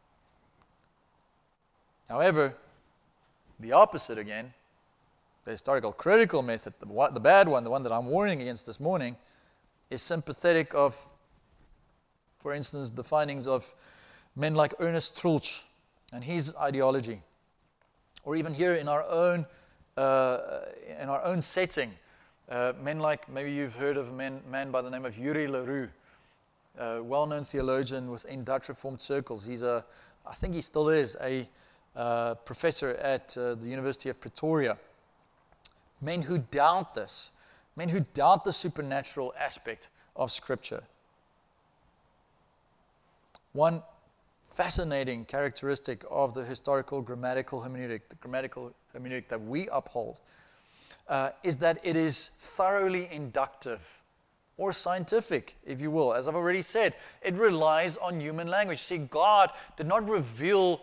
However, the opposite again, the historical critical method, the bad one, the one that I'm warning against this morning, is sympathetic of, for instance, the findings of men like Ernest Troeltsch and his ideology. Or even here in our own setting, men like, maybe you've heard of a man by the name of Yuri LaRue, a well-known theologian within Dutch Reformed circles. I think he still is, a professor at the University of Pretoria. Men who doubt this, men who doubt the supernatural aspect of Scripture. One fascinating characteristic of the historical grammatical hermeneutic, the grammatical hermeneutic that we uphold, is that it is thoroughly inductive or scientific, if you will. As I've already said, it relies on human language. See, God did not reveal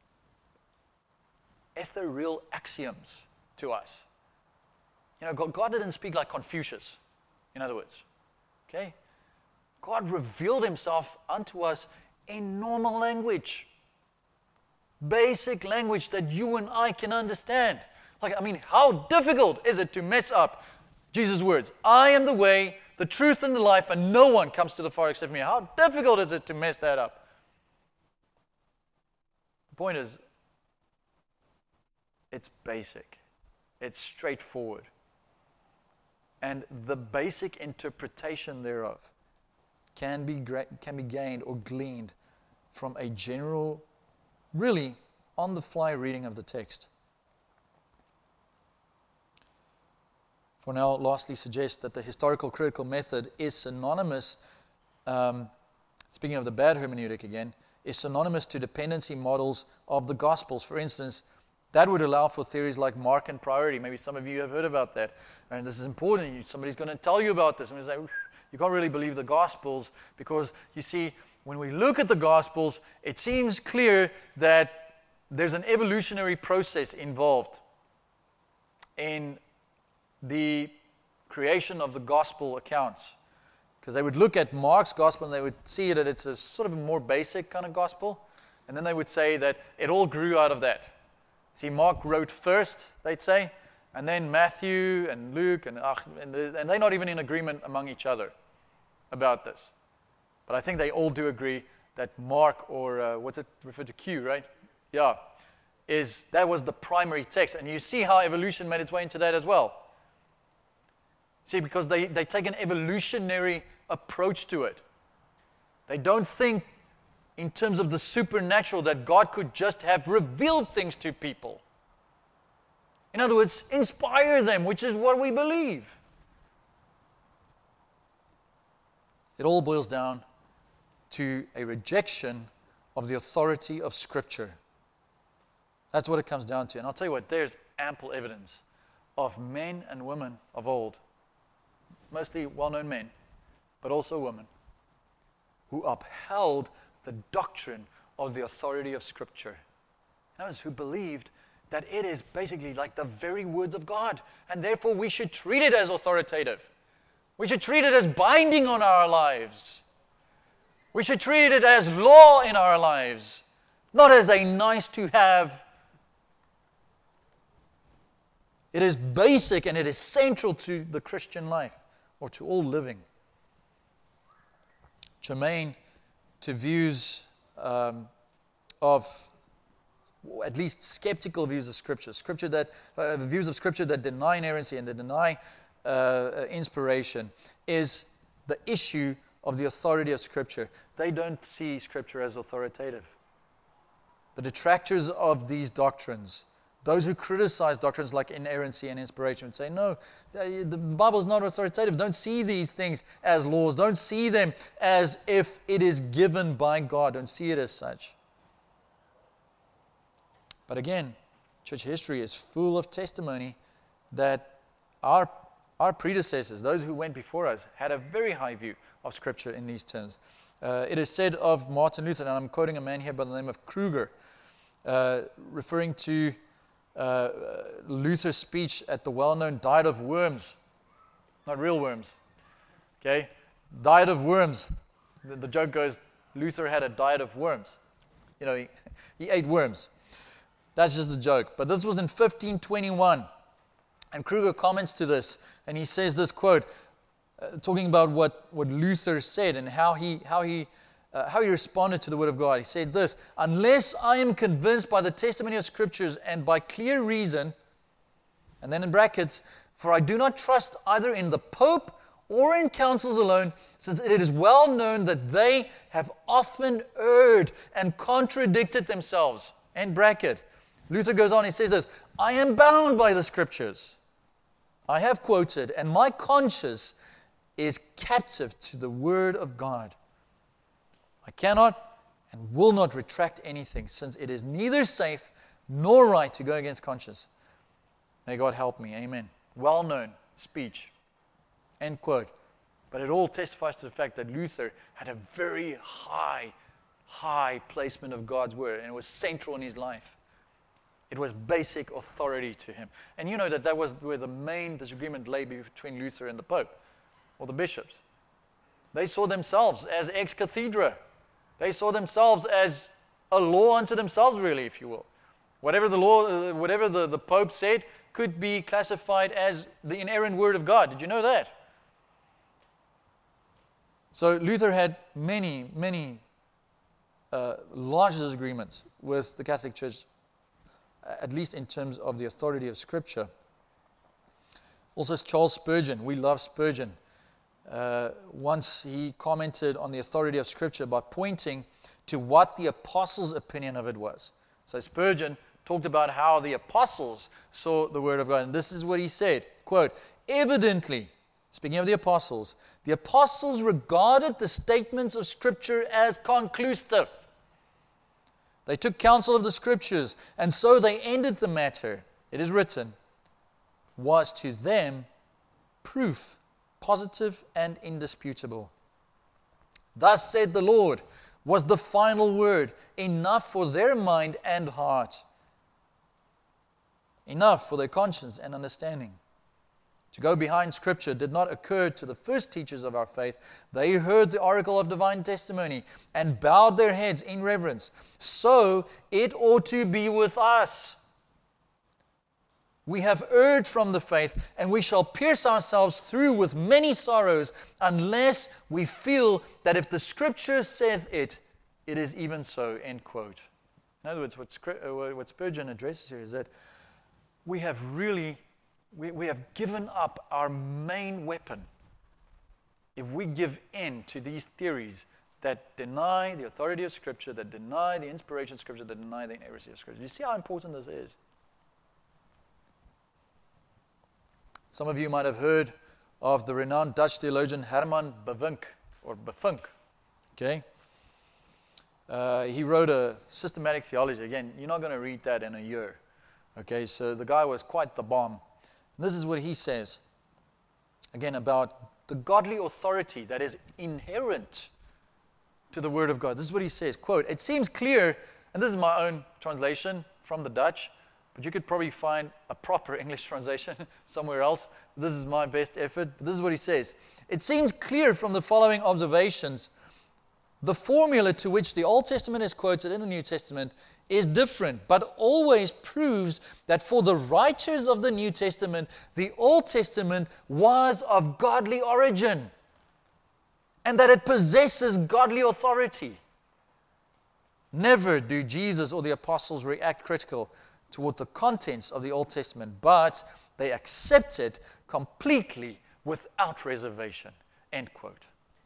ethereal axioms to us. You know, God didn't speak like Confucius, in other words. Okay? God revealed Himself unto us in normal language. Basic language that you and I can understand. How difficult is it to mess up Jesus' words? I am the way, the truth and the life, and no one comes to the Father except me. How difficult is it to mess that up? The point is, it's basic. It's straightforward. And the basic interpretation thereof can be gained or gleaned from a general, really on-the-fly reading of the text. For now, lastly, suggest that the historical critical method is synonymous, speaking of the bad hermeneutic again, is synonymous to dependency models of the Gospels. For instance, that would allow for theories like Markan priority. Maybe some of you have heard about that. And this is important. Somebody's going to tell you about this. And say, you can't really believe the Gospels because, you see, when we look at the Gospels, it seems clear that there's an evolutionary process involved in the creation of the Gospel accounts. Because they would look at Mark's Gospel and they would see that it's a sort of a more basic kind of Gospel. And then they would say that it all grew out of that. See, Mark wrote first, they'd say, and then Matthew and Luke, and they're not even in agreement among each other about this. But I think they all do agree that Mark, or what's it referred to, Q, right? Yeah, that was the primary text. And you see how evolution made its way into that as well. See, because they take an evolutionary approach to it. They don't think in terms of the supernatural, that God could just have revealed things to people. In other words, inspire them, which is what we believe. It all boils down to a rejection of the authority of Scripture. That's what it comes down to. And I'll tell you what, there's ample evidence of men and women of old, mostly well-known men, but also women, who upheld the doctrine of the authority of Scripture. Those who believed that it is basically like the very words of God, and therefore we should treat it as authoritative. We should treat it as binding on our lives. We should treat it as law in our lives, not as a nice to have. It is basic and it is central to the Christian life, or to all living. Germain to views of at least skeptical views of Scripture, views of Scripture that deny inerrancy and that deny inspiration, is the issue of the authority of Scripture. They don't see Scripture as authoritative. The detractors of these doctrines, those who criticize doctrines like inerrancy and inspiration, would say, no, the Bible is not authoritative. Don't see these things as laws. Don't see them as if it is given by God. Don't see it as such. But again, church history is full of testimony that our predecessors, those who went before us, had a very high view of Scripture in these terms. It is said of Martin Luther, and I'm quoting a man here by the name of Kruger, referring to Luther's speech at the well-known Diet of Worms. Not real worms. Okay? Diet of worms. The joke goes, Luther had a diet of worms. You know, he ate worms. That's just a joke. But this was in 1521. And Kruger comments to this, and he says this quote, talking about what Luther said and how he responded to the Word of God. He said this: unless I am convinced by the testimony of Scriptures and by clear reason, and then in brackets, for I do not trust either in the Pope or in councils alone, since it is well known that they have often erred and contradicted themselves. End bracket. Luther goes on, he says this: I am bound by the Scriptures. I have quoted, and my conscience is captive to the Word of God. I cannot and will not retract anything, since it is neither safe nor right to go against conscience. May God help me. Amen. Well-known speech. End quote. But it all testifies to the fact that Luther had a very high placement of God's Word, and it was central in his life. It was basic authority to him. And you know that was where the main disagreement lay between Luther and the Pope, or the bishops. They saw themselves as ex cathedra. They saw themselves as a law unto themselves, really, if you will. Whatever the law, whatever the Pope said could be classified as the inerrant Word of God. Did you know that? So Luther had many large disagreements with the Catholic Church, at least in terms of the authority of Scripture. Also, Charles Spurgeon. We love Spurgeon. Once he commented on the authority of Scripture by pointing to what the apostles' opinion of it was. So Spurgeon talked about how the apostles saw the Word of God. And this is what he said, quote, "Evidently," speaking of the apostles regarded the statements of Scripture as conclusive. They took counsel of the Scriptures, and so they ended the matter. It is written, was to them proof, positive and indisputable. Thus said the Lord was the final word, enough for their mind and heart, enough for their conscience and understanding. To go behind Scripture did not occur to the first teachers of our faith. They heard the oracle of divine testimony and bowed their heads in reverence. So it ought to be with us. We have erred from the faith, and we shall pierce ourselves through with many sorrows, unless we feel that if the Scripture saith it, it is even so, end quote. In other words, what Spurgeon addresses here is that we have given up our main weapon if we give in to these theories that deny the authority of Scripture, that deny the inspiration of Scripture, that deny the inerrancy of Scripture. You see how important this is? Some of you might have heard of the renowned Dutch theologian Herman Bavinck, or Bavinck. Okay? He wrote a systematic theology. Again, you're not going to read that in a year. Okay, so the guy was quite the bomb. And this is what he says, again, about the godly authority that is inherent to the Word of God. This is what he says, quote, "It seems clear," and this is my own translation from the Dutch, but you could probably find a proper English translation somewhere else. This is my best effort. But this is what he says. "It seems clear from the following observations, the formula to which the Old Testament is quoted in the New Testament is different, but always proves that for the writers of the New Testament, the Old Testament was of godly origin, and that it possesses godly authority. Never do Jesus or the apostles react critical toward the contents of the Old Testament, but they accept it completely without reservation," end quote.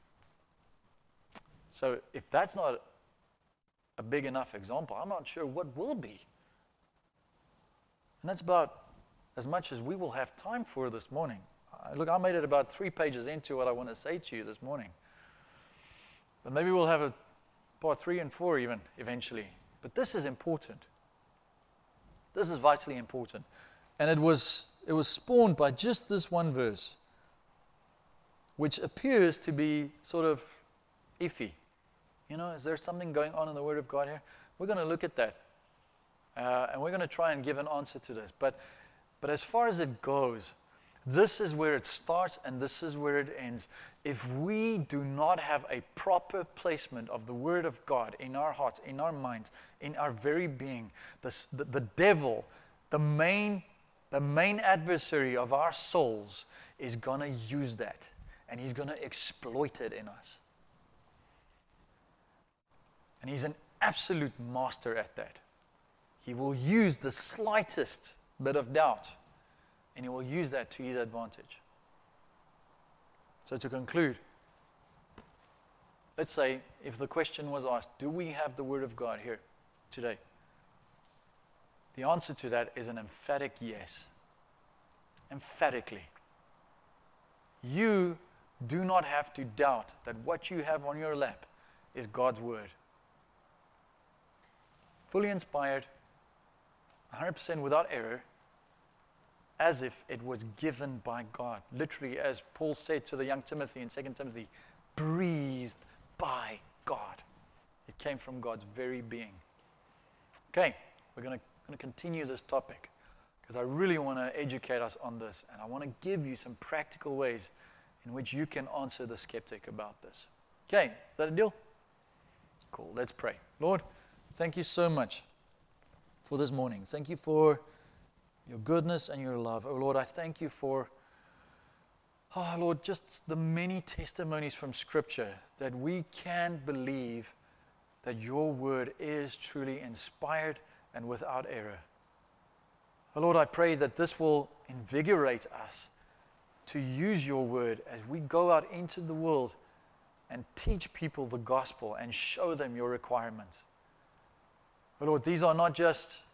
So if that's not a big enough example, I'm not sure what will be. And that's about as much as we will have time for this morning. Look, I made it about 3 pages into what I want to say to you this morning. But maybe we'll have a part 3 and 4 even eventually. But this is important. This is vitally important. And it was spawned by just this one verse, which appears to be sort of iffy. You know, is there something going on in the Word of God here? We're going to look at that. And we're going to try and give an answer to this. But as far as it goes, this is where it starts and this is where it ends. If we do not have a proper placement of the Word of God in our hearts, in our minds, in our very being, the devil, the main adversary of our souls, is going to use that. And he's going to exploit it in us. And he's an absolute master at that. He will use the slightest bit of doubt, and he will use that to his advantage. So to conclude, let's say if the question was asked, do we have the Word of God here today? The answer to that is an emphatic yes. Emphatically. You do not have to doubt that what you have on your lap is God's Word. Fully inspired, 100% without error, as if it was given by God. Literally, as Paul said to the young Timothy in 2 Timothy, breathed by God. It came from God's very being. Okay, we're going to continue this topic because I really want to educate us on this, and I want to give you some practical ways in which you can answer the skeptic about this. Okay, is that a deal? Cool, let's pray. Lord, thank you so much for this morning. Thank you for your goodness and your love. Oh Lord, I thank you for Oh, Lord, just the many testimonies from Scripture that we can believe that your word is truly inspired and without error. Oh, Lord, I pray that this will invigorate us to use your word as we go out into the world and teach people the gospel and show them your requirements. Oh, Lord, these are not just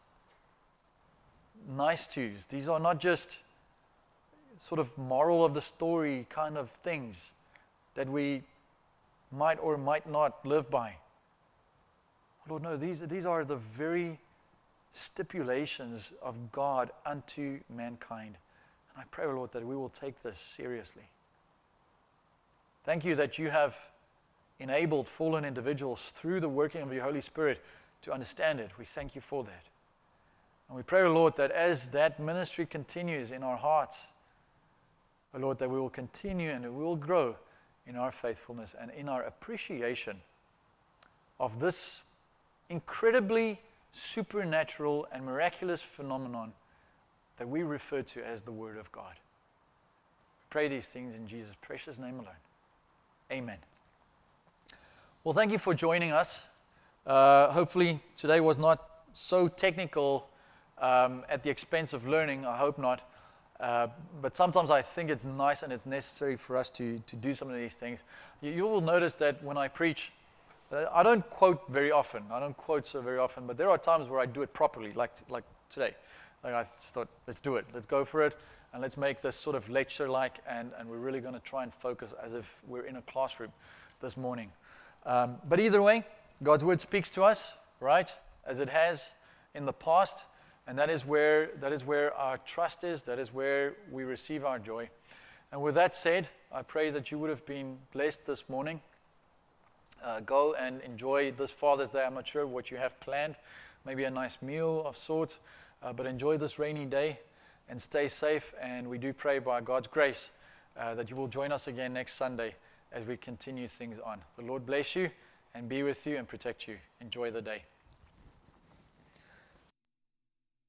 nice to's. These are not just sort of moral of the story kind of things that we might or might not live by. Lord, no, these are the very stipulations of God unto mankind. And I pray, Lord, that we will take this seriously. Thank you that you have enabled fallen individuals through the working of your Holy Spirit to understand it. We thank you for that. And we pray, Lord, that as that ministry continues in our hearts, oh Lord, that we will continue and we will grow in our faithfulness and in our appreciation of this incredibly supernatural and miraculous phenomenon that we refer to as the Word of God. We pray these things in Jesus' precious name alone. Amen. Well, thank you for joining us. Hopefully today was not so technical at the expense of learning. I hope not. But sometimes I think it's nice and it's necessary for us to do some of these things. You will notice that when I preach, I don't quote very often. I don't quote so very often, but there are times where I do it properly, like today. Like I just thought, let's do it. Let's go for it, and let's make this sort of lecture-like, and we're really going to try and focus as if we're in a classroom this morning. But either way, God's Word speaks to us, right, as it has in the past. And that is where our trust is. That is where we receive our joy. And with that said, I pray that you would have been blessed this morning. Go and enjoy this Father's Day. I'm not sure what you have planned. Maybe a nice meal of sorts. But enjoy this rainy day and stay safe. And we do pray by God's grace that you will join us again next Sunday as we continue things on. The Lord bless you and be with you and protect you. Enjoy the day.